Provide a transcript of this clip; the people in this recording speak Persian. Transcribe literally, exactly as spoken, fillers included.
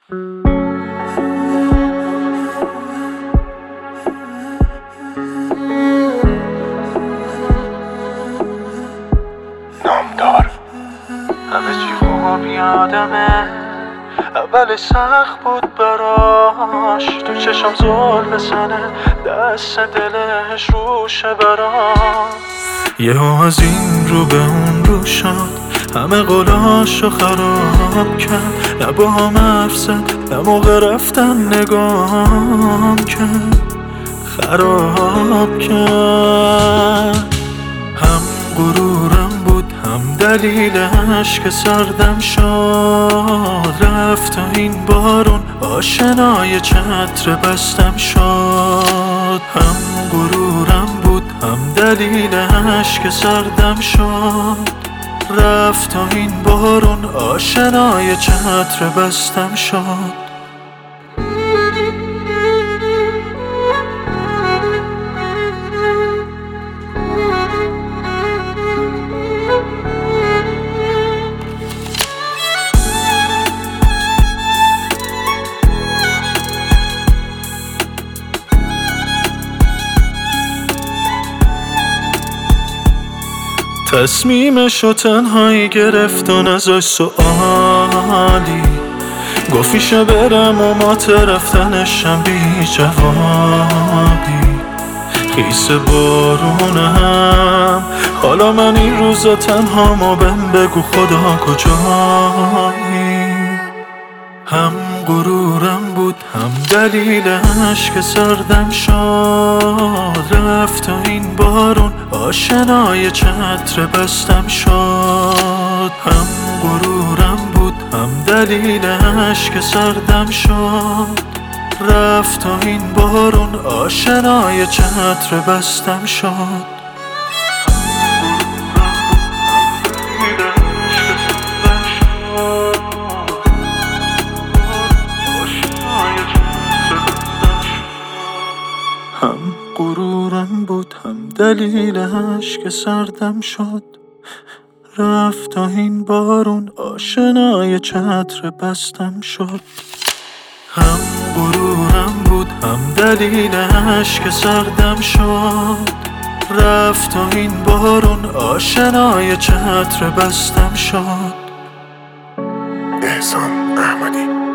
نامدار. همه چی خوب یادمه، اول سخت بود براش، تو چشم زل بزنه، دست دلش روشه برام. یهو از این رو به اون رو شد، همه قولاشو خراب کرد، نه با هم حرف زد، نه موقع رفتن نگام کرد، خراب کرد. هم غرورم بود هم دلیلش که سردم شد، رفت و این بارون آشنای چتر بستم شد. هم غرورم بود هم دلیلش که سردم شد، رفت و این بارون آشنای چتر بستم شد. تصمیمشو تنهایی گرفت و نذاشت سؤالی، گفتیشه برم و ما رفتنشم بی جوابی. خیس بارونم حالا من این روزا تنها، ما بهم بگو خدا کجایی. هم غرورم بود هم دلیلش که سردم شد، رفت و این بارون آشنای چتر بستم شد. هم غرورم بود هم دلیلش که سردم شد، رفت و این بارون آشنای چتر بستم شد. هم غرورم بود هم دلیلش که سردم شد، رفت تا این بارون آشنای چتر بستم شد. هم غرورم بود هم دلیلش که سردم شد، رفت تا این بارون آشنای چتر بستم شد. احسان احمدی.